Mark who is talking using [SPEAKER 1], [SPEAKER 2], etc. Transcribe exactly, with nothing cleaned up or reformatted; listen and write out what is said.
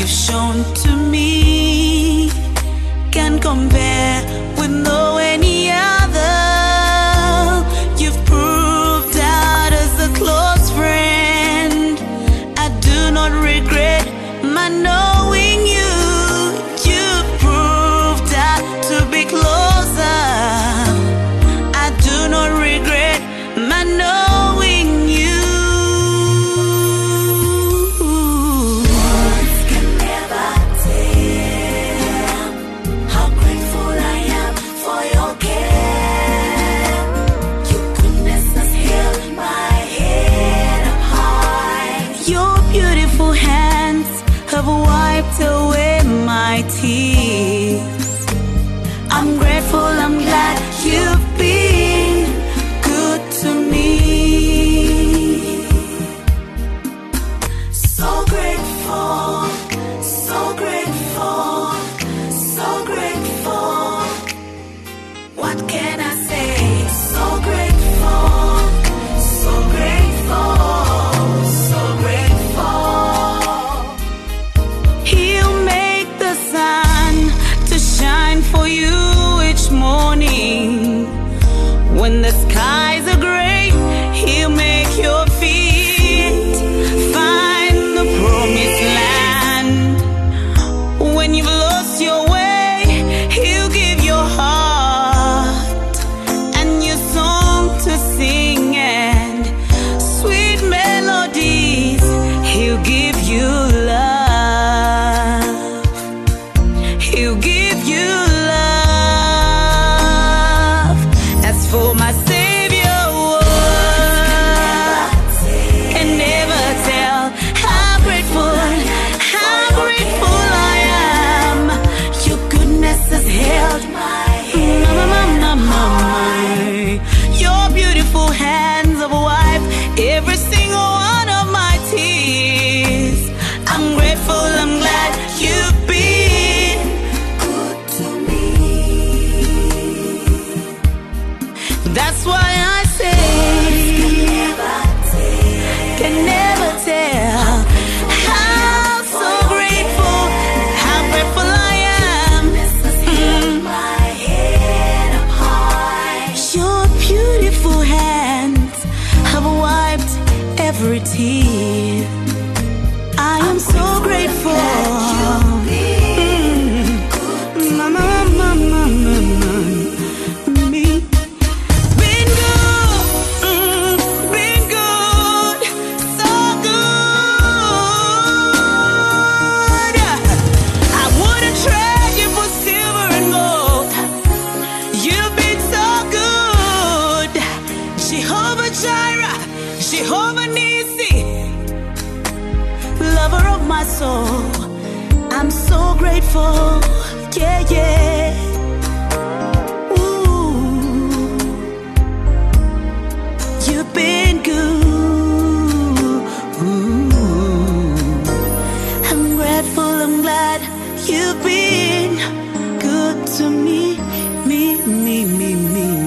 [SPEAKER 1] you've shown to me can compare with no any other. You've proved out as a close friend. I do not regret my knowing you. You've proved out to be closer. I do not regret my knowing you. Words can never tell how grateful I am for your care. Your goodness has held my head up high. Your beautiful hands have wiped away my tears. I'm grateful, I'm glad you've been good to me. So grateful, so grateful, so grateful. What can I say? So grateful, so grateful, so grateful. He'll make the sun to shine for you each morning. When the skies are gray, he'll make your feet find the promised land. When you've lost your way, he'll give your heart and your song to sing, and sweet melodies. He'll give you love. He'll give you love. As for my Savior, word can never tell how grateful, how grateful I am. Your goodness has held my head. My, my, my, my, my. Your beautiful hands have wiped every single one of my tears. I'm grateful, I'm glad you've been good to me. That's why I say can never tell how so grateful, how grateful I am. Mm. Your beautiful hands have wiped every tear. I am so grateful. Mm. Mama, mama, mama, me. Been good, mm, been good, so good. I wouldn't trade you for silver and gold. You've been so good. Jehovah Jireh, Jehovah Nissi, lover of my soul. I'm so grateful, yeah, yeah. Ooh, you've been good. Ooh, I'm grateful, I'm glad you've been good to me, me, me, me, me.